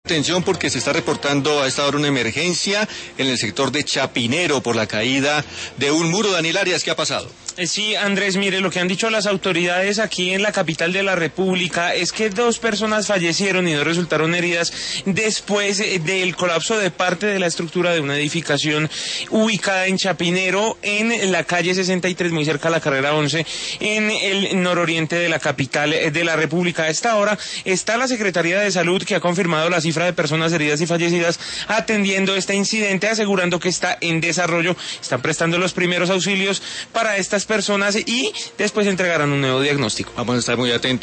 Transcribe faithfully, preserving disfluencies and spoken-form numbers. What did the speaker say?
Atención porque se está reportando a esta hora una emergencia en el sector de Chapinero por la caída de un muro. Daniel Arias, ¿qué ha pasado? Sí, Andrés, mire, lo que han dicho las autoridades aquí en la capital de la República es que dos personas fallecieron y dos resultaron heridas después del colapso de parte de la estructura de una edificación ubicada en Chapinero, en la calle sesenta y tres, muy cerca a la carrera once, en el nororiente de la capital de la República. A esta hora está la Secretaría de Salud, que ha confirmado la cifra de personas heridas y fallecidas atendiendo este incidente, asegurando que está en desarrollo. Están prestando los primeros auxilios para estas personas y después entregarán un nuevo diagnóstico. Vamos a estar muy atentos.